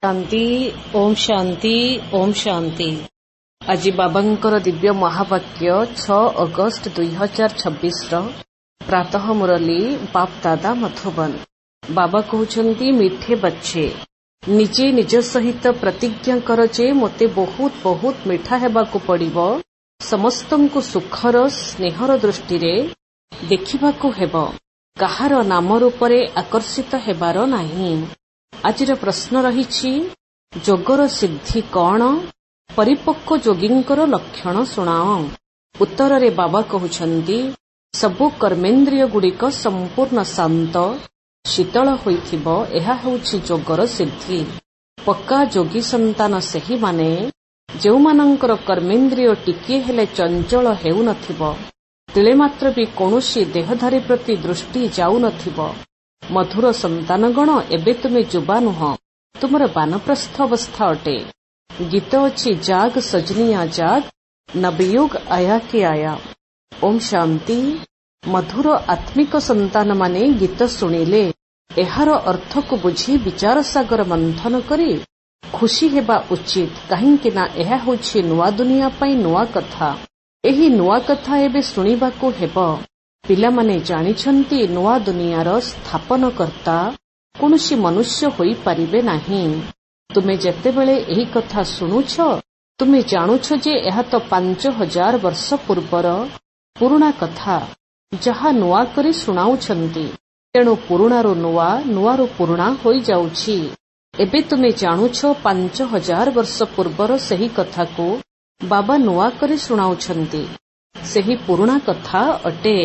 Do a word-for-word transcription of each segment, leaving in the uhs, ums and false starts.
शांति ओम शांति ओम शांति। आज बाबांकर दिव्य महावाक्य छह अगस्त दुई हजार छब्बीस प्रातः मुरली बाप दादा मधुबन। बाबा कहउछंती मीठे बच्चे निजे निज सहित प्रतिज्ञा कर जे मोते बहुत बहुत मीठा हेबाकु पड़िबो, समस्तंकु सुखर स्नेहर दृष्टि रे देखिबाकु हेबो, काहार नाम रूपरे आकर्षित हेबार नाही। आजिर प्रश्न रहिछि जोगर सिद्धि कौन, परिपक्व जोगींकर लक्षण सुनाओ। उत्तर रे बाबा कहउछंती सबु कर्मेन्द्रिय गुड़िक संपूर्ण शांत शीतल होइथिबो, एहा हेउछि जोगर सिद्धि। पक्का जोगी संतान सेही माने जेउमानंकर कर्मेन्द्रिय टिकिए हेले चंचल हेउ नथिबो, तिले मात्र भी कोनोसी देहधारी प्रति दृष्टि जाउ नथिबो। मधुर संतानगण एबे तुमे जुबा नुह, तुमर बानप्रस्थ अवस्था अटे। गीत अछि जाग सजनिया जाग, नवयुग आया के आया। ओम शांति। मधुर आत्मिक संतान माने गीत सुनिले एहार अर्थ को बुझी विचार सागर मंथन करी खुशी हेबा उचित, काहेकि ना एहा होछि नुआ दुनिया पई नुआ कथा। एही नुआ कथा एबे सुनिबाकू हेबो। पिलामाने जानिछंती नुआ दुनियार स्थापनकर्ता कोनोसी मनुष्य होई परिबे नाही। तुमे जेतेबेले एही कथा सुनुछ, तुमे जानुछ जे एहा तो पांच हजार वर्ष पूर्वर पुराना कथा, जहा नुआ करी सुनाउछंती। तेणु पुराणारो नुआ, नुआरो पुराना होई जाउछि। एबे तुमे जानुछ पांच हजार वर्ष पूर्वर सेही कथा को बाबा नुआ करी सुनाउछंती, सेही पुराना कथा अटे।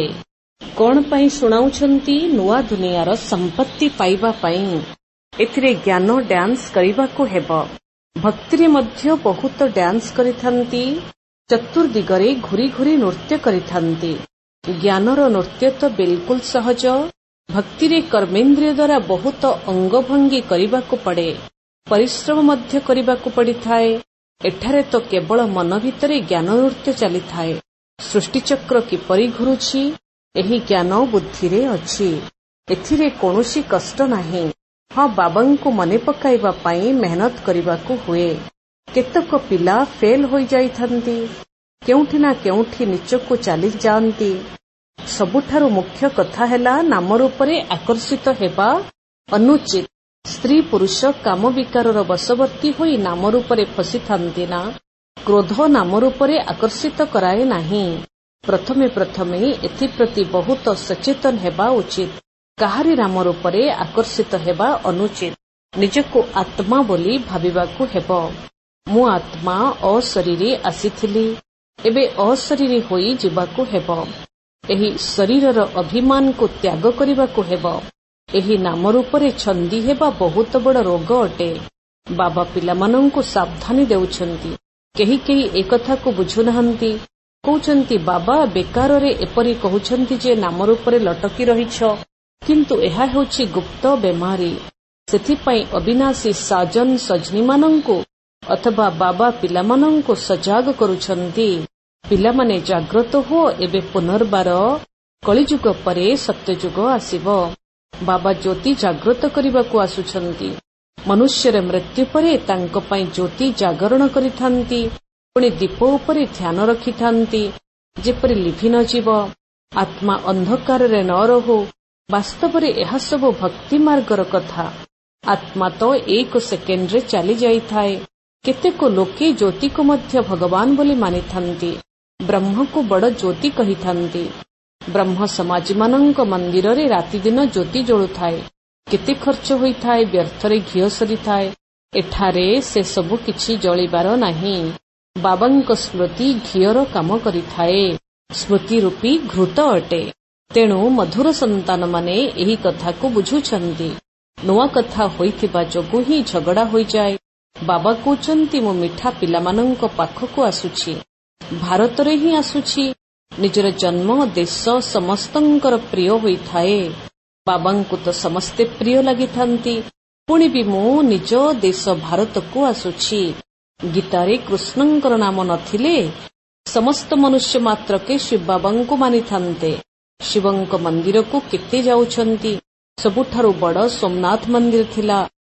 कौन पाई सुनाउछंती? नुआ दुनियार संपत्ति पाइबा पाई। एथिरे ज्ञान डांस करिबाकू हेबो। भक्तिरे मध्य बहुत डांस करिथांती, चतुर्दिगरे घुरी घुरी नृत्य करिथांती। ज्ञानर नृत्य तो बिल्कुल सहज। भक्तिरे कर्मेन्द्रिय द्वारा बहुत अंगभंगी करिबाकू पड़े, परिश्रम मध्य करिबाकू पड़िथाए। एठारे तो केवल मन भितरे ज्ञान नृत्य चलिथाए। सृष्टिचक्र किपरि घुरुछि एही ज्ञान बुद्धिरे अछि। एथिरे कोनोसी कष्ट नाही। हाँ, बाबांकु मने पकाइबा पाई मेहनत करिबाकू हुए। केतक पिला फेल होई जाइथांती, केउठी ना केउठी निचकू चली जांती। सबुठारु मुख्य कथा हेला नाम रूपरे आकर्षित हेबा अनुचित। स्त्री पुरुष काम विकारर वशवर्ती होई नाम रूपरे फसिथांती ना। क्रोध नाम रूपरे आकर्षित कराए नाही। प्रथमे प्रथमे एथिप्रति बहुत सचेतन हेबा उचित। काहारी नाम रूपरे आकर्षित हेबा अनुचित। निजको आत्मा बोली भाबिबाकू हेबो। मु आत्मा अशरीरी आसीथिली, एबे अशरीरी होई जिबाकू हेबो। एही शरीरर अभिमान को त्याग करिबाकू हेबो। एही नाम रूपरे छंदी हेबा बहुत बड़ रोग अटे। बाबा पिलामानंकु सावधानी देउछंती। केही केही ए कथा को बुझुनाहांती। कहउछंती बाबा बेकाररे एपरि कहउछंती जे नाम रूपरे लटकी रहिछ, किंतु एहा हेउछि गुप्त बेमारी। सेथिपाई अविनाशी साजन सजनी मानंकु अथवा बाबा पिलामानंकु सजाग करुछंती। पिलामाने जाग्रत हो, एबे पुनर्बार कलिजुग परे सत्यजुग आसीबो। बाबा ज्योति जाग्रत करिबाकू आसुछंती। मनुष्यर मृत्यु परे तांको पाई ज्योति जागरण करिथांती। पुणी दीप उपरे ध्यान रखिथांती, जेपरि लिभि न जीव, आत्मा अंधकार रे न रहो। वास्तव रे एहा सब भक्ति मार्गर कथा। आत्मा तो एक सेकेंड रे चली जाइथाए। केतेको लोके ज्योति को मध्य भगवान बोली मानिथांती, ब्रह्म को बड़ ज्योति कहिथांती। ब्रह्म समाज मानंक मंदिर रे राति दिन ज्योति जळुथाए। केते खर्च होइथाए, व्यर्थरे घिओ सरिथाए। एठारे से सबु किछि जळिबार नाही। बाबांक स्मृति घिओर काम करिथाए। स्मृति रूपी घृत अटे। तेणु मधुर संतान माने एही कथा को बुझुछंती। नुआ कथा होइथिबा जोगु ही झगड़ा होई जाए। बाबा कहउछंती मो मिठा पिलामानंक पाखकु आसुछि, भारतरे ही आसुछि। निजर जन्म देश समस्तंकर प्रिय होइथाए। बाबांकु तो समस्ते प्रिय लागिथांती। पुणी भी मु निज देश भारत को आसुछि। गीतारे कृष्णंकर नाम नथिले समस्त मनुष्य मात्र के शिव बाबांकु मानिथांते। शिवंक मंदिर को केते जाउछंती। सबुठारु बड़ सोमनाथ मंदिर थिला।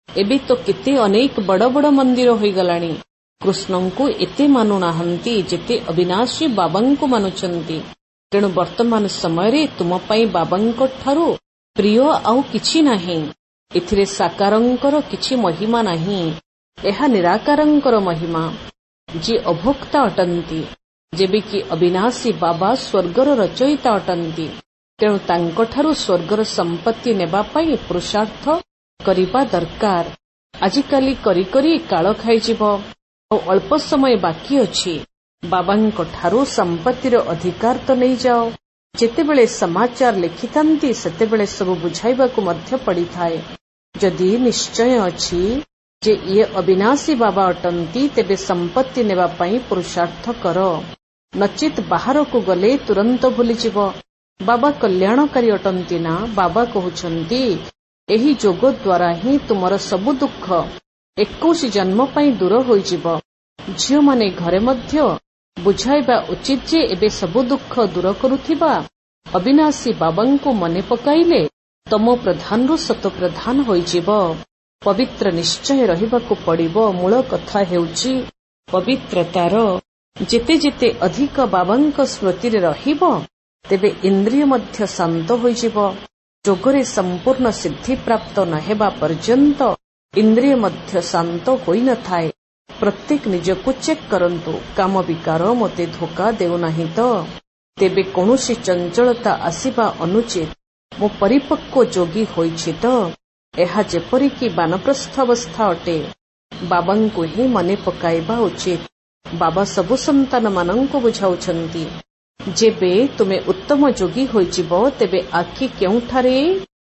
ଏବେ ତ କେତେ ଅନେକ ବଡ଼ ବଡ଼ ମନ୍ଦିର ହୋଇଗଲାଣି। କୃଷ୍ଣଙ୍କୁ ଏତେ ମାନୁନାହାନ୍ତି ଯେତେ ଅବିନାଶୀ ବାବାଙ୍କୁ ମାନୁଛନ୍ତି। ତେଣୁ ବର୍ତ୍ତମାନ ସମୟରେ ତୁମ ପାଇଁ ବାବାଙ୍କ ଠାରୁ ପ୍ରିୟ ଆଉ କିଛି ନାହିଁ। ଏଥିରେ ସାକାରଙ୍କର କିଛି ମହିମା ନାହିଁ। ଏହା ନିରାକାରଙ୍କର ମହିମା, ଯିଏ ଅଭୋକ୍ତା ଅଟନ୍ତି। ଯେବେକି ଅବିନାଶୀ ବାବା ସ୍ୱର୍ଗର ରଚୟିତା ଅଟନ୍ତି। ତେଣୁ ତାଙ୍କଠାରୁ ସ୍ୱର୍ଗର ସମ୍ପତ୍ତି ନେବା ପାଇଁ ପୁରୁଷାର୍ଥ କରିବା ଦରକାର। ଆଜିକାଲି କରି କରି କାଳ ଖାଇଯିବ ଆଉ ଅଳ୍ପ ସମୟ ବାକି ଅଛି। ବାବାଙ୍କଠାରୁ ସମ୍ପତ୍ତିର ଅଧିକାର ତ ନେଇଯାଅ। ଯେତେବେଳେ ସମାଚାର ଲେଖିଥାନ୍ତି ସେତେବେଳେ ସବୁ ବୁଝାଇବାକୁ ମଧ୍ୟ ପଡ଼ିଥାଏ। ଯଦି ନିଶ୍ଚୟ ଅଛି ଯେ ଇଏ ଅବିନାଶୀ ବାବା ଅଟନ୍ତି, ତେବେ ସମ୍ପତ୍ତି ନେବା ପାଇଁ ପୁରୁଷାର୍ଥ କର। ନଚେତ୍ ବାହାରକୁ ଗଲେ ତୁରନ୍ତ ଭୁଲିଯିବ। ବାବା କଲ୍ୟାଣକାରୀ ଅଟନ୍ତି ନା। ବାବା କହୁଛନ୍ତି ଏହି ଯୋଗ ଦ୍ୱାରା ହିଁ ତୁମର ସବୁ ଦୁଃଖ ଏକୋଇଶ ଜନ୍ମ ପାଇଁ ଦୂର ହୋଇଯିବ। ଝିଅମାନେ ଘରେ ମଧ୍ୟ ବୁଝାଇବା ଉଚିତ ଯେ ଏବେ ସବୁ ଦୁଃଖ ଦୂର କରୁଥିବା ଅବିନାଶୀ ବାବାଙ୍କୁ ମନେ ପକାଇଲେ ତମ ପ୍ରଧାନରୁ ସତ ପ୍ରଧାନ ହୋଇଯିବ। ପବିତ୍ର ନିଶ୍ଚୟ ରହିବାକୁ ପଡ଼ିବ। ମୂଳ କଥା ହେଉଛି ପବିତ୍ରତାର। ଯେତେ ଯେତେ ଅଧିକ ବାବାଙ୍କ ସ୍ମୃତିରେ ରହିବ, ତେବେ ଇନ୍ଦ୍ରିୟ ମଧ୍ୟ ଶାନ୍ତ ହୋଇଯିବ। ଯୋଗରେ ସମ୍ପୂର୍ଣ୍ଣ ସିଦ୍ଧି ପ୍ରାପ୍ତ ନ ହେବା ପର୍ଯ୍ୟନ୍ତ ଇନ୍ଦ୍ରିୟ ମଧ୍ୟ ଶାନ୍ତ ହୋଇନଥାଏ। ପ୍ରତ୍ୟେକ ନିଜକୁ ଚେକ୍ କରନ୍ତୁ। କାମ ବିକାର ମୋତେ ଧୋକା ଦେଉନାହିଁ ତ? ତେବେ କୌଣସି ଚଞ୍ଚଳତା ଆସିବା ଅନୁଚିତ। ମୁଁ ପରିପକ୍ୱ ଯୋଗୀ ହୋଇଛି ତ? ଏହା ଯେପରିକି ବାନପ୍ରସ୍ଥ ଅବସ୍ଥା ଅଟେ। ବାବାଙ୍କୁ ହିଁ ମନେ ପକାଇବା ଉଚିତ। ବାବା ସବୁ ସନ୍ତାନମାନଙ୍କୁ ବୁଝାଉଛନ୍ତି, ଯେବେ ତୁମେ ଉତ୍ତମ ଯୋଗୀ ହୋଇଯିବ, ତେବେ ଆଖି କେଉଁଠାରେ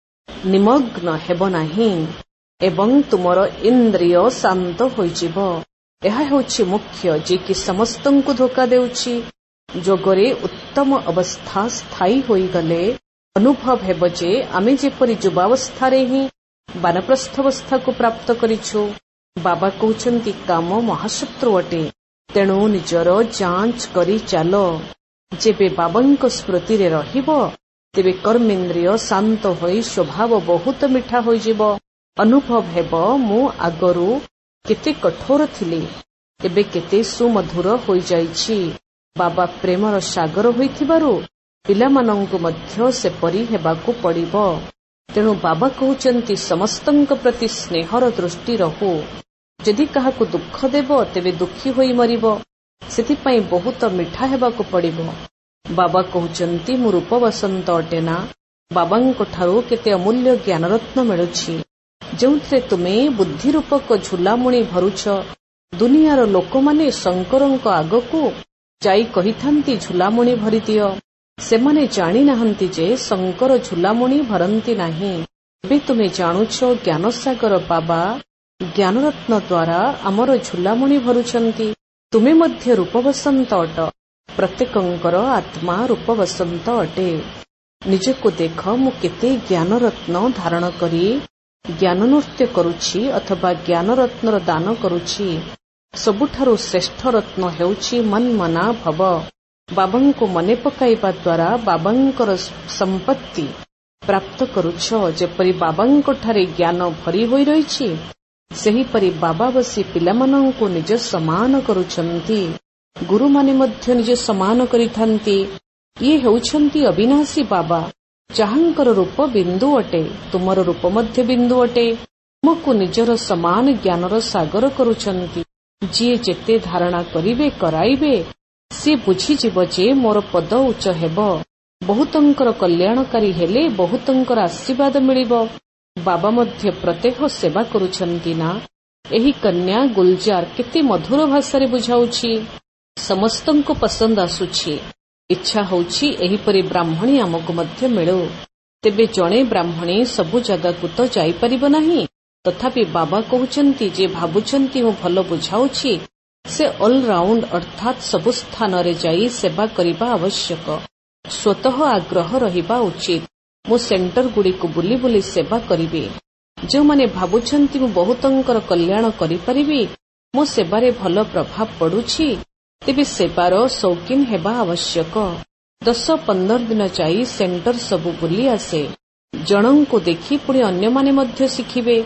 ନିମଗ୍ନ ହେବ ନାହିଁ ଏବଂ ତୁମର ଇନ୍ଦ୍ରିୟ ଶାନ୍ତ ହୋଇଯିବ। ଏହା ହେଉଛି ମୁଖ୍ୟ, ଯିଏକି ସମସ୍ତଙ୍କୁ ଧୋକା ଦେଉଛି। ଯୋଗରେ ଉତ୍ତମ ଅବସ୍ଥା ସ୍ଥାୟୀ ହୋଇଗଲେ ଅନୁଭବ ହେବ ଯେ ଆମେ ଯେପରି ଯୁବାବସ୍ଥାରେ ହିଁ ବାନପ୍ରସ୍ଥାବସ୍ଥାକୁ ପ୍ରାପ୍ତ କରିଛୁ। ବାବା କହୁଛନ୍ତି କାମ ମହାଶତ୍ରୁ ଅଟେ, ତେଣୁ ନିଜର ଯାଞ୍ଚ କରି ଚାଲ। ଯେବେ ବାବାଙ୍କ ସ୍ମୃତିରେ ରହିବ, ତେବେ କର୍ମେନ୍ଦ୍ରିୟ ଶାନ୍ତ ହୋଇ ସ୍ୱଭାବ ବହୁତ ମିଠା ହୋଇଯିବ। ଅନୁଭବ ହେବ ମୁଁ ଆଗରୁ କେତେ କଠୋର ଥିଲି, ଏବେ କେତେ ସୁମଧୁର ହୋଇଯାଇଛି। ବାବା ପ୍ରେମର ସାଗର ହୋଇଥିବାରୁ ପିଲାମାନଙ୍କୁ ମଧ୍ୟ ସେପରି ହେବାକୁ ପଡ଼ିବ। ତେଣୁ ବାବା କହୁଛନ୍ତି ସମସ୍ତଙ୍କ ପ୍ରତି ସ୍ନେହର ଦୃଷ୍ଟି ରହୁ। ଯଦି କାହାକୁ ଦୁଃଖ ଦେବ, ତେବେ ଦୁଃଖୀ ହୋଇ ମରିବ। ସେଥିପାଇଁ ବହୁତ ମିଠା ହେବାକୁ ପଡ଼ିବ। ବାବା କହୁଛନ୍ତି ମୁଁ ରୂପ ବସନ୍ତ ଅଟେ ନା। ବାବାଙ୍କଠାରୁ କେତେ ଅମୂଲ୍ୟ ଜ୍ଞାନରତ୍ନ ମିଳୁଛି, ଯେଉଁଥିରେ ତୁମେ ବୁଦ୍ଧି ରୂପକ ଝୁଲାମୁଣି ଭରୁଛ। ଦୁନିଆର ଲୋକମାନେ ଶଙ୍କରଙ୍କ ଆଗକୁ ଯାଇ କହିଥାନ୍ତି ଝୁଲାମୁଣି ଭରିଦିଅ। ସେମାନେ ଜାଣିନାହାନ୍ତି ଯେ ଶଙ୍କର ଝୁଲାମୁଣି ଭରନ୍ତି ନାହିଁ। ଏବେ ତୁମେ ଜାଣୁଛ ଜ୍ଞାନସାଗର ବାବା ଜ୍ଞାନରତ୍ନ ଦ୍ୱାରା ଆମର ଝୁଲାମୁଣି ଭରୁଛନ୍ତି। ତୁମେ ମଧ୍ୟ ରୂପବସନ୍ତ ଅଟ। ପ୍ରତ୍ୟେକଙ୍କର ଆତ୍ମା ରୂପବସନ୍ତ ଅଟେ। ନିଜକୁ ଦେଖ, ମୁଁ କେତେ ଜ୍ଞାନରତ୍ନ ଧାରଣ କରି ଜ୍ଞାନ ନୃତ୍ୟ କରୁଛି ଅଥବା ଜ୍ଞାନରତ୍ନର ଦାନ କରୁଛି। ସବୁଠାରୁ ଶ୍ରେଷ୍ଠ ରତ୍ନ ହେଉଛି ମନ୍ମନା ଭବ। ବାବାଙ୍କୁ ମନେ ପକାଇବା ଦ୍ୱାରା ବାବାଙ୍କର ସମ୍ପତ୍ତି ପ୍ରାପ୍ତ କରୁଛ। ଯେପରି ବାବାଙ୍କଠାରେ ଜ୍ଞାନ ଭରି ହୋଇ ରହିଛି, ସେହିପରି ବାବା ବସି ପିଲାମାନଙ୍କୁ ନିଜ ସମାନ କରୁଛନ୍ତି। ଗୁରୁମାନେ ମଧ୍ୟ ନିଜ ସମାନ କରିଥାନ୍ତି। ଇଏ ହେଉଛନ୍ତି ଅବିନାଶୀ ବାବା, ଯାହାଙ୍କର ରୂପ ବିନ୍ଦୁ ଅଟେ। ତୁମର ରୂପ ମଧ୍ୟ ବିନ୍ଦୁ ଅଟେ। ତୁମକୁ ନିଜର ସମାନ ଜ୍ଞାନର ସାଗର କରୁଛନ୍ତି। ଯିଏ ଯେତେ ଧାରଣା କରିବେ କରାଇବେ, ସିଏ ବୁଝିଯିବ ଯେ ମୋର ପଦ ଉଚ୍ଚ ହେବ। ବହୁତଙ୍କର କଲ୍ୟାଣକାରୀ ହେଲେ ବହୁତଙ୍କର ଆଶୀର୍ବାଦ ମିଳିବ। ବାବା ମଧ୍ୟ ପ୍ରତ୍ୟେହ ସେବା କରୁଛନ୍ତି ନା। ଏହି କନ୍ୟା ଗୁଲଜାର କେତେ ମଧୁର ଭାଷାରେ ବୁଝାଉଛି। ସମସ୍ତଙ୍କୁ ପସନ୍ଦ ଆସୁଛି। ଇଚ୍ଛା ହେଉଛି ଏହିପରି ବ୍ରାହ୍ମଣୀ ଆମକୁ ମଧ୍ୟ ମିଳୁ। ତେବେ ଜଣେ ବ୍ରାହ୍ମଣୀ ସବୁ ଜାଗାକୁ ତ ଯାଇପାରିବ ନାହିଁ। ତଥାପି ବାବା କହୁଛନ୍ତି ଯେ ଭାବୁଛନ୍ତି ମୁଁ ଭଲ ବୁଝାଉଛି, ସେ ଅଲରାଉଣ୍ଡ ଅର୍ଥାତ୍ ସବୁ ସ୍ଥାନରେ ଯାଇ ସେବା କରିବା ଆବଶ୍ୟକ। ସ୍ୱତଃ ଆଗ୍ରହ ରହିବା ଉଚିତ। ମୁଁ ସେଣ୍ଟରଗୁଡ଼ିକୁ ବୁଲି ବୁଲି ସେବା କରିବି। ଯେଉଁମାନେ ଭାବୁଛନ୍ତି ମୁଁ ବହୁତଙ୍କର କଲ୍ୟାଣ କରିପାରିବି, ମୋ ସେବାରେ ଭଲ ପ୍ରଭାବ ପଡୁଛି, ତେବେ ସେବାର ସୌକିନ ହେବା ଆବଶ୍ୟକ। ଦଶ ପନ୍ଦର ଦିନ ଯାଇ ସେଣ୍ଟର ସବୁ ବୁଲି ଆସେ। ଜଣଙ୍କୁ ଦେଖି ପୁଣି ଅନ୍ୟମାନେ ମଧ୍ୟ ଶିଖିବେ।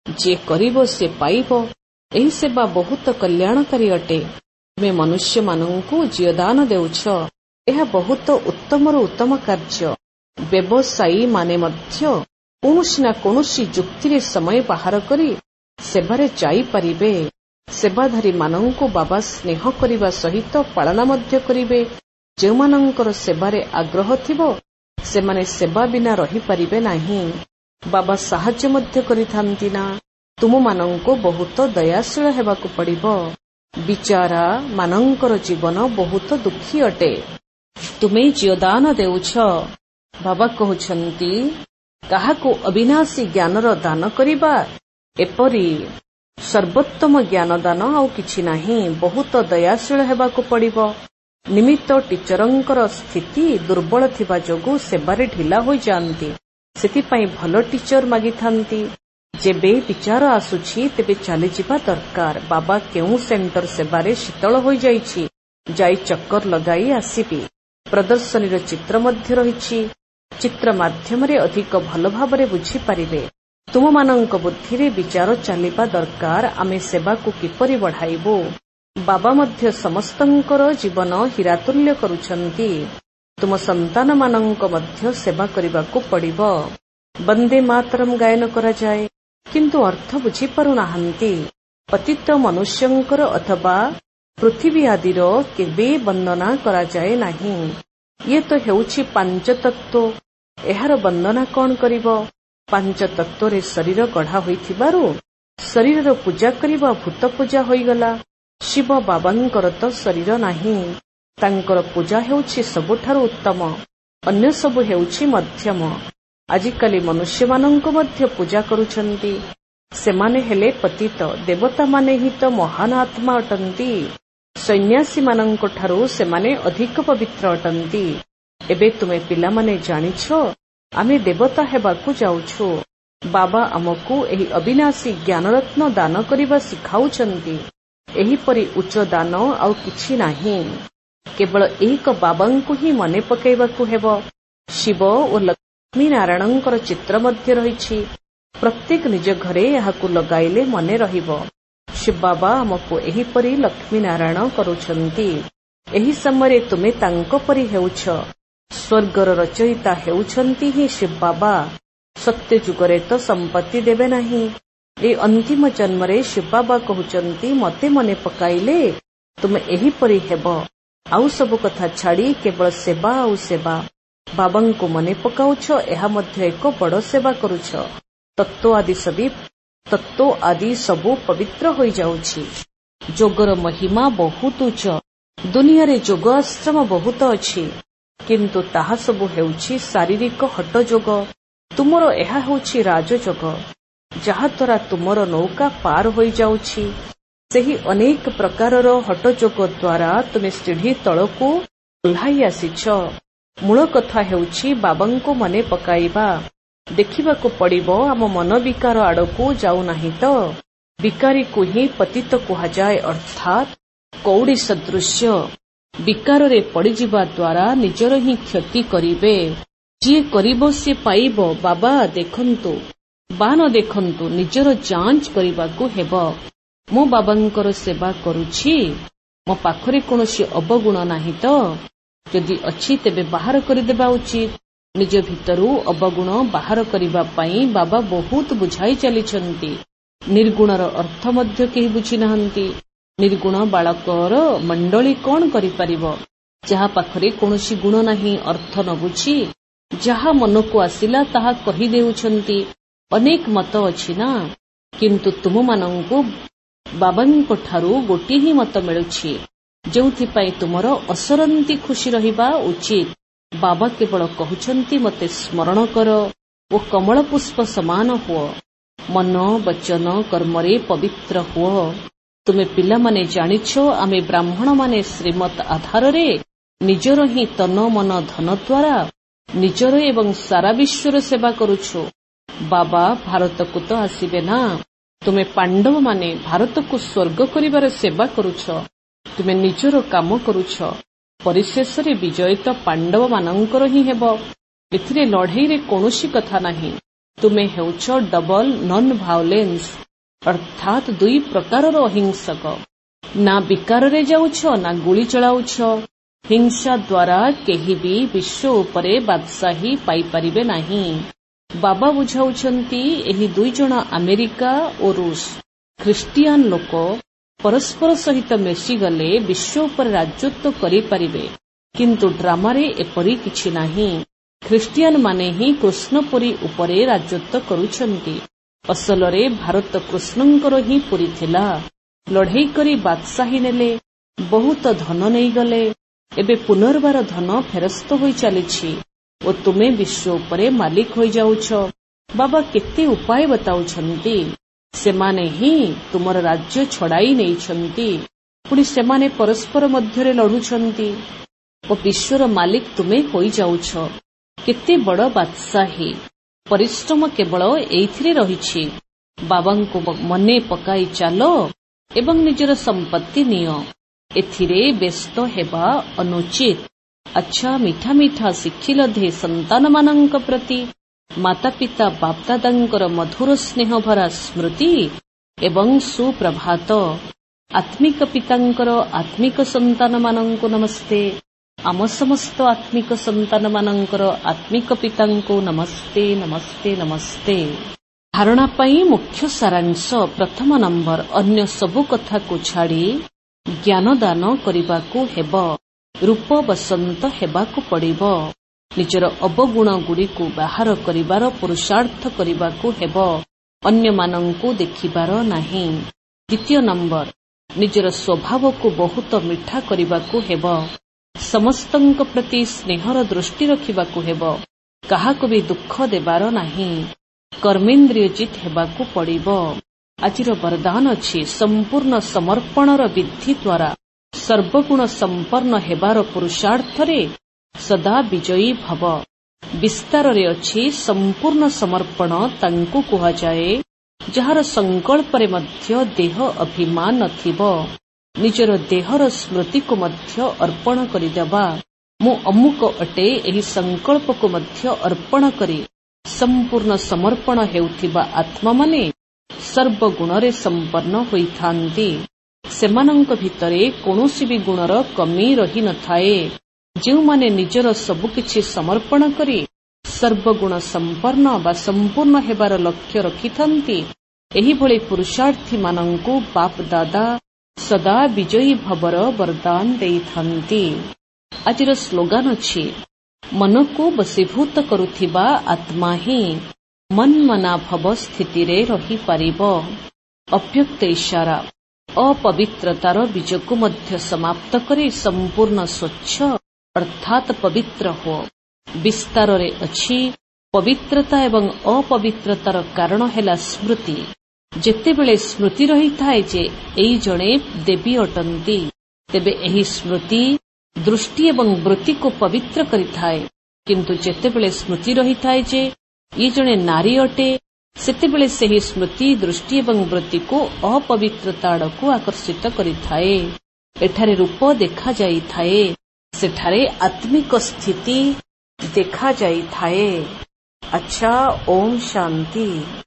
ଯିଏ କରିବ ସେ ପାଇବ। ଏହି ସେବା ବହୁତ କଲ୍ୟାଣକାରୀ ଅଟେ। ତୁମେ ମନୁଷ୍ୟମାନଙ୍କୁ ଜୀବଦାନ ଦେଉଛ, ଏହା ବହୁତ ଉତ୍ତମରୁ ଉତ୍ତମ କାର୍ଯ୍ୟ। ବ୍ୟବସାୟୀମାନେ ମଧ୍ୟ କୌଣସି ନା କୌଣସି ଯୁକ୍ତିରେ ସମୟ ବାହାର କରି ସେବାରେ ଯାଇପାରିବେ। ସେବାଧାରୀମାନଙ୍କୁ ବାବା ସ୍ନେହ କରିବା ସହିତ ପାଳନା ମଧ୍ୟ କରିବେ। ଯେଉଁମାନଙ୍କର ସେବାରେ ଆଗ୍ରହ ଥିବ ସେମାନେ ସେବା ବିନା ରହିପାରିବେ ନାହିଁ। ବାବା ସାହାଯ୍ୟ ମଧ୍ୟ କରିଥାନ୍ତି ନା। ତୁମମାନଙ୍କୁ ବହୁତ ଦୟାଶୀଳ ହେବାକୁ ପଡ଼ିବ। ବିଚାରା ମାନଙ୍କର ଜୀବନ ବହୁତ ଦୁଃଖୀ ଅଟେ। ତୁମେ ଜୀବଦାନ ଦେଉଛ। ବାବା କହୁଛନ୍ତି କାହାକୁ ଅବିନାଶୀ ଜ୍ଞାନର ଦାନ କରିବା ଏପରି ସର୍ବୋତ୍ତମ ଜ୍ଞାନ ଦାନ ଆଉ କିଛି ନାହିଁ। ବହୁତ ଦୟାଶୀଳ ହେବାକୁ ପଡ଼ିବ। ନିମିତ୍ତ ଟିଚରଙ୍କର ସ୍ଥିତି ଦୁର୍ବଳ ଥିବା ଯୋଗୁଁ ସେବାରେ ଢିଲା ହୋଇଯାଆନ୍ତି। ସେଥିପାଇଁ ଭଲ ଟିଚର ମାଗିଥାନ୍ତି। ଯେବେ ବିଚାର ଆସୁଛି ତେବେ ଚାଲିଯିବା ଦରକାର। ବାବା କେଉଁ ସେଣ୍ଟର ସେବାରେ ଶୀତଳ ହୋଇଯାଇଛି ଯାଇ ଚକ୍କର ଲଗାଇ ଆସିବି। ପ୍ରଦର୍ଶନୀର ଚିତ୍ର ମଧ୍ୟ ରହିଛି। ଚିତ୍ର ମାଧ୍ୟମରେ ଅଧିକ ଭଲ ଭାବରେ ବୁଝିପାରିବେ। ତୁମମାନଙ୍କ ବୁଦ୍ଧିରେ ବିଚାର ଚାଲିବା ଦରକାର ଆମେ ସେବାକୁ କିପରି ବଢ଼ାଇବୁ। ବାବା ମଧ୍ୟ ସମସ୍ତଙ୍କର ଜୀବନ ହୀରାତୁଲ୍ୟ କରୁଛନ୍ତି। ତୁମ ସନ୍ତାନମାନଙ୍କ ମଧ୍ୟ ସେବା କରିବାକୁ ପଡ଼ିବ। ବନ୍ଦେ ମାତରମ୍ ଗାୟନ କରାଯାଏ କିନ୍ତୁ ଅର୍ଥ ବୁଝିପାରୁନାହାନ୍ତି। ପତିତ ମନୁଷ୍ୟଙ୍କର ଅଥବା ପୃଥିବୀ ଆଦିର କେବେ ବନ୍ଦନା କରାଯାଏ ନାହିଁ। ଇଏ ତ ହେଉଛି ପାଞ୍ଚତତ୍ତ୍ୱ। ଏହାର ବନ୍ଦନା କଣ କରିବ? ପାଞ୍ଚତତ୍ତ୍ୱରେ ଶରୀର ଗଢ଼ା ହୋଇଥିବାରୁ ଶରୀରର ପୂଜା କରିବା ଭୂତ ପୂଜା ହୋଇଗଲା। ଶିବ ବାବାଙ୍କର ତ ଶରୀର ନାହିଁ। ତାଙ୍କର ପୂଜା ହେଉଛି ସବୁଠାରୁ ଉତ୍ତମ। ଅନ୍ୟ ସବୁ ହେଉଛି ମଧ୍ୟମ। ଆଜିକାଲି ମନୁଷ୍ୟମାନଙ୍କୁ ମଧ୍ୟ ପୂଜା କରୁଛନ୍ତି। ସେମାନେ ହେଲେ ପତିତ। ଦେବତାମାନେ ହିଁ ତ ମହାନ ଆତ୍ମା ଅଟନ୍ତି। ସନ୍ନ୍ୟାସୀମାନଙ୍କଠାରୁ ସେମାନେ ଅଧିକ ପବିତ୍ର ଅଟନ୍ତି। ଏବେ ତୁମେ ପିଲାମାନେ ଜାଣିଛ ଆମେ ଦେବତା ହେବାକୁ ଯାଉଛୁ। ବାବା ଆମକୁ ଏହି ଅବିନାଶୀ ଜ୍ଞାନରତ୍ନ ଦାନ କରିବା ଶିଖାଉଛନ୍ତି। ଏହିପରି ଉଚ୍ଚ ଦାନ ଆଉ କିଛି ନାହିଁ। କେବଳ ଏକ ବାବାଙ୍କୁ ହିଁ ମନେ ପକାଇବାକୁ ହେବ। ଶିବ ଓ ଲକ୍ଷ୍ମୀ ନାରାୟଣଙ୍କର ଚିତ୍ର ମଧ୍ୟ ରହିଛି। ପ୍ରତ୍ୟେକ ନିଜ ଘରେ ଏହାକୁ ଲଗାଇଲେ ମନେ ରହିବ। ଶିବ ବାବା ଆମକୁ ଏହିପରି ଲକ୍ଷ୍ମୀ ନାରାୟଣ କରୁଛନ୍ତି। ଏହି ସମୟରେ ତୁମେ ତାଙ୍କ ପରି ହେଉଛ। ସ୍ୱର୍ଗର ରଚୟିତା ହେଉଛନ୍ତି ହିଁ ଶିବ ବାବା। ସତ୍ୟ ଯୁଗରେ ତ ସମ୍ପତ୍ତି ଦେବେ ନାହିଁ। ଏହି ଅନ୍ତିମ ଜନ୍ମରେ ଶିବ ବାବା କହୁଛନ୍ତି ମୋତେ ମନେ ପକାଇଲେ ତୁମେ ଏହିପରି ହେବ। ଆଉ ସବୁ କଥା ଛାଡ଼ି କେବଳ ସେବା ଆଉ ସେବା। ବାବାଙ୍କୁ ମନେ ପକାଉଛ, ଏହା ମଧ୍ୟ ଏକ ବଡ଼ ସେବା କରୁଛ। ତତ୍ତ୍ୱ ଆଦି ସବି ତତ୍ତ୍ୱ ଆଦି ସବୁ ପବିତ୍ର ହୋଇଯାଉଛି। ଯୋଗର ମହିମା ବହୁତ ଉଚ୍ଚ। ଦୁନିଆରେ ଯୋଗ ଆଶ୍ରମ ବହୁତ ଅଛି କିନ୍ତୁ ତାହା ସବୁ ହେଉଛି ଶାରୀରିକ ହଟ ଯୋଗ। ତୁମର ଏହା ହେଉଛି ରାଜଯୋଗ ଯାହାଦ୍ୱାରା ତୁମର ନୌକା ପାର ହୋଇଯାଉଛି। ସେହି ଅନେକ ପ୍ରକାରର ହଟ ଯୋଗ ଦ୍ୱାରା ତୁମେ ସିଢ଼ି ତଳକୁ ଓହ୍ଲାଇ ଆସିଛ। ମୂଳ କଥା ହେଉଛି ବାବାଙ୍କୁ ମନେ ପକାଇବା। ଦେଖିବାକୁ ପଡ଼ିବ ଆମ ମନ ବିକାର ଆଡ଼କୁ ଯାଉନାହିଁ ତ। ବିକାରୀକୁ ହିଁ ପତିତ କୁହାଯାଏ ଅର୍ଥାତ୍ କଉଡ଼ି ସଦୃଶ୍ୟ। ବିକାରରେ ପଡ଼ିଯିବା ଦ୍ୱାରା ନିଜର ହିଁ କ୍ଷତି କରିବେ। ଯିଏ କରିବ ସେ ପାଇବ। ବାବା ଦେଖନ୍ତୁ ବା ନ ଦେଖନ୍ତୁ ନିଜର ଯାଞ୍ଚ କରିବାକୁ ହେବ। ମୁଁ ବାବାଙ୍କର ସେବା କରୁଛି, ମୋ ପାଖରେ କୌଣସି ଅବଗୁଣ ନାହିଁ ତ? ଯଦି ଅଛି ତେବେ ବାହାର କରିଦେବା ଉଚିତ। ନିଜ ଭିତରୁ ଅବଗୁଣ ବାହାର କରିବା ପାଇଁ ବାବା ବହୁତ ବୁଝାଇ ଚାଲିଛନ୍ତି। ନିର୍ଗୁଣର ଅର୍ଥ ମଧ୍ୟ କେହି ବୁଝିନାହାନ୍ତି। ନିର୍ଗୁଣ ବାଳକର ମଣ୍ଡଳୀ କଣ କରିପାରିବ? ଯାହା ପାଖରେ କୌଣସି ଗୁଣ ନାହିଁ, ଅର୍ଥ ନ ବୁଝି ଯାହା ମନକୁ ଆସିଲା ତାହା କହିଦେଉଛନ୍ତି। ଅନେକ ମତ ଅଛି ନା, କିନ୍ତୁ ତୁମମାନଙ୍କୁ ବାବାଙ୍କଠାରୁ ଗୋଟିଏ ହିଁ ମତ ମିଳୁଛି ଯେଉଁଥିପାଇଁ ତୁମର ଅସରନ୍ତି ଖୁସି ରହିବା ଉଚିତ। ବାବା କେବଳ କହୁଛନ୍ତି ମୋତେ ସ୍ମରଣ କର ଓ କମଳ ପୁଷ୍ପ ସମାନ ହୁଅ। ମନ ବଚନ କର୍ମରେ ପବିତ୍ର ହୁଅ। ତୁମେ ପିଲାମାନେ ଜାଣିଛ ଆମେ ବ୍ରାହ୍ମଣମାନେ ଶ୍ରୀମତ୍ ଆଧାରରେ ନିଜର ହିଁ ତନ ମନ ଧନ ଦ୍ୱାରା ନିଜର ଏବଂ ସାରା ବିଶ୍ୱର ସେବା କରୁଛୁ। ବାବା ଭାରତକୁ ତ ଆସିବେ ନା। ତୁମେ ପାଣ୍ଡବମାନେ ଭାରତକୁ ସ୍ୱର୍ଗ କରିବାର ସେବା କରୁଛ। ତୁମେ ନିଜର କାମ କରୁଛ। ପରିଶେଷରେ ବିଜୟ ତ ପାଣ୍ଡବମାନଙ୍କର ହିଁ ହେବ। ଏଥିରେ ଲଢ଼େଇରେ କୌଣସି କଥା ନାହିଁ। ତୁମେ ହେଉଛ ଡବଲ ନନ୍ ଭାଓଲେନ୍ସ ଅର୍ଥାତ୍ ଦୁଇ ପ୍ରକାରର ଅହିଂସକ। ନା ବିକାରରେ ଯାଉଛ ନା ଗୁଳି ଚଳାଉଛ। ହିଂସା ଦ୍ୱାରା କେହି ବି ବିଶ୍ୱ ଉପରେ ବାଦଶାହୀ ପାଇପାରିବେ ନାହିଁ। ବାବା ବୁଝାଉଛନ୍ତି ଏହି ଦୁଇ ଜଣ ଆମେରିକା ଓ ରୁଷ ଖ୍ରୀଷ୍ଟିଆନ ଲୋକ ପରସ୍ପର ସହିତ ମିଶିଗଲେ ବିଶ୍ୱ ଉପରେ ରାଜତ୍ୱ କରିପାରିବେ, କିନ୍ତୁ ଡ୍ରାମାରେ ଏପରି କିଛି ନାହିଁ। ଖ୍ରୀଷ୍ଟିଆନ ମାନେ ହିଁ କୃଷ୍ଣପୁରୀ ଉପରେ ରାଜତ୍ୱ କରୁଛନ୍ତି। ଅସଲରେ ଭାରତ କୃଷ୍ଣଙ୍କର ହିଁ ପୁରୀ ଥିଲା। ଲଢ଼େଇ କରି ବାଦଶାହୀ ନେଲେ, ବହୁତ ଧନ ନେଇଗଲେ। ଏବେ ପୁନର୍ବାର ଧନ ଫେରସ୍ତ ହୋଇ ଚାଲିଛି ଓ ତୁମେ ବିଶ୍ୱ ଉପରେ ମାଲିକ ହୋଇଯାଉଛ। ବାବା କେତେ ଉପାୟ ବତାଉଛନ୍ତି। ସେମାନେ ହିଁ ତୁମର ରାଜ୍ୟ ଛଡ଼ାଇ ନେଇଛନ୍ତି, ପୁଣି ସେମାନେ ପରସ୍ପର ମଧ୍ୟରେ ଲଢ଼ୁଛନ୍ତି ଓ ବିଶ୍ୱର ମାଲିକ ତୁମେ ହୋଇଯାଉଛ। କେତେ ବଡ଼ ବାଦଶାହୀ। ପରିଶ୍ରମ କେବଳ ଏଇଥିରେ ରହିଛି। ବାବାଙ୍କୁ ମନେ ପକାଇ ଚାଲ ଏବଂ ନିଜର ସମ୍ପତ୍ତି ନିଅ। ଏଥିରେ ବ୍ୟସ୍ତ ହେବା ଅନୁଚିତ। ଆଚ୍ଛା, ମିଠା ମିଠା ଶିଖିଲ ଧେ ସନ୍ତାନମାନଙ୍କ ପ୍ରତି ମାତା ପିତା ବାପଦାଦାଙ୍କର ମଧୁର ସ୍ନେହ ଭରା ସ୍ମୃତି ଏବଂ ସୁପ୍ରଭାତ। ଆତ୍ମିକ ପିତାଙ୍କର ଆତ୍ମିକ ସନ୍ତାନମାନଙ୍କୁ ନମସ୍ତେ। ଆମ ସମସ୍ତ ଆତ୍ମିକ ସନ୍ତାନମାନଙ୍କର ଆତ୍ମିକ ପିତାଙ୍କୁ ନମସ୍ତେ ନମସ୍ତେ ନମସ୍ତେ। ଧାରଣା ପାଇଁ ମୁଖ୍ୟ ସାରାଂଶ। ପ୍ରଥମ ନମ୍ବର, ଅନ୍ୟ ସବୁ କଥାକୁ ଛାଡ଼ି ଜ୍ଞାନଦାନ କରିବାକୁ ହେବ। ରୂପ ବସନ୍ତ ହେବାକୁ ପଡ଼ିବ। ନିଜର ଅବଗୁଣଗୁଡ଼ିକୁ ବାହାର କରିବାର ପୁରୁଷାର୍ଥ କରିବାକୁ ହେବ, ଅନ୍ୟମାନଙ୍କୁ ଦେଖିବାର ନାହିଁ। ଦ୍ୱିତୀୟ ନମ୍ବର, ନିଜର ସ୍ୱଭାବକୁ ବହୁତ ମିଠା କରିବାକୁ ହେବ। ସମସ୍ତଙ୍କ ପ୍ରତି ସ୍ନେହର ଦୃଷ୍ଟି ରଖିବାକୁ ହେବ। କାହାକୁ ବି ଦୁଃଖ ଦେବାର ନାହିଁ। କର୍ମେନ୍ଦ୍ରିୟଜିତ ହେବାକୁ ପଡ଼ିବ। ଆଜିର ବରଦାନ ଅଛି, ସମ୍ପୂର୍ଣ୍ଣ ସମର୍ପଣର ବିଧି ଦ୍ୱାରା ସର୍ବଗୁଣ ସମ୍ପନ୍ନ ହେବାର ପୁରୁଷାର୍ଥରେ ସଦା ବିଜୟୀ ଭବ। ବିସ୍ତାରରେ ଅଛି, ସମ୍ପୂର୍ଣ୍ଣ ସମର୍ପଣ ତାଙ୍କୁ କୁହାଯାଏ ଯାହାର ସଂକଳ୍ପରେ ମଧ୍ୟ ଦେହ ଅଭିମାନ ନଥିବ। ନିଜର ଦେହର ସ୍ମୃତିକୁ ମଧ୍ୟ ଅର୍ପଣ କରିଦେବା। ମୁଁ ଅମୁକ ଅଟେ, ଏହି ସଂକଳ୍ପକୁ ମଧ୍ୟ ଅର୍ପଣ କରି ସମ୍ପୂର୍ଣ୍ଣ ସମର୍ପଣ ହେଉଥିବା ଆତ୍ମାମାନେ ସର୍ବଗୁଣରେ ସମ୍ପନ୍ନ ହୋଇଥାନ୍ତି। ସେମାନଙ୍କ ଭିତରେ କୌଣସି ବି ଗୁଣର କମି ରହିନଥାଏ। ଯେଉଁମାନେ ନିଜର ସବୁକିଛି ସମର୍ପଣ କରି ସର୍ବଗୁଣ ସମ୍ପନ୍ନ ବା ସମ୍ପୂର୍ଣ୍ଣ ହେବାର ଲକ୍ଷ୍ୟ ରଖିଥାନ୍ତି, ଏହିଭଳି ପୁରୁଷାର୍ଥୀମାନଙ୍କୁ ବାପ ଦାଦା ସଦା ବିଜୟୀ ଭବର ବରଦାନ ଦେଇଥାନ୍ତି। ଆଜିର ସ୍ଲୋଗାନ ଅଛି, ମନକୁ ବଶୀଭୂତ କରୁଥିବା ଆତ୍ମା ହିଁ ମନ୍ମନା ଭବ ସ୍ଥିତିରେ ରହିପାରିବ। ଅବ୍ୟକ୍ତ ଇଶାରା, ଅପବିତ୍ରତାର ବୀଜକୁ ମଧ୍ୟ ସମାପ୍ତ କରି ସମ୍ପୂର୍ଣ୍ଣ ସ୍ୱଚ୍ଛ ଅର୍ଥାତ୍ ପବିତ୍ର ହୁଅ। ବିସ୍ତାରରେ ଅଛି, ପବିତ୍ରତା ଏବଂ ଅପବିତ୍ରତାର କାରଣ ହେଲା ସ୍ମୃତି। ଯେତେବେଳେ ସ୍ମୃତି ରହିଥାଏ ଯେ ଏଇ ଜଣେ ଦେବୀ ଅଟନ୍ତି, ତେବେ ଏହି ସ୍ମୃତି ଦୃଷ୍ଟି ଏବଂ ବୃତ୍ତିକୁ ପବିତ୍ର କରିଥାଏ। କିନ୍ତୁ ଯେତେବେଳେ ସ୍ମୃତି ରହିଥାଏ ଯେ ଇଏ ଜଣେ ନାରୀ ଅଟେ, ସେତେବେଳେ ସେହି ସ୍ମୃତି ଦୃଷ୍ଟି ଏବଂ ବୃତ୍ତିକୁ ଅପବିତ୍ରତା ଆଡ଼କୁ ଆକର୍ଷିତ କରିଥାଏ। ଏଠାରେ ରୂପ ଦେଖାଯାଇଥାଏ, ସେଠାରେ ଆତ୍ମିକ ସ୍ଥିତି ଦେଖାଯାଇଥାଏ। ଆଚ୍ଛା, ଓମ୍ ଶାନ୍ତି।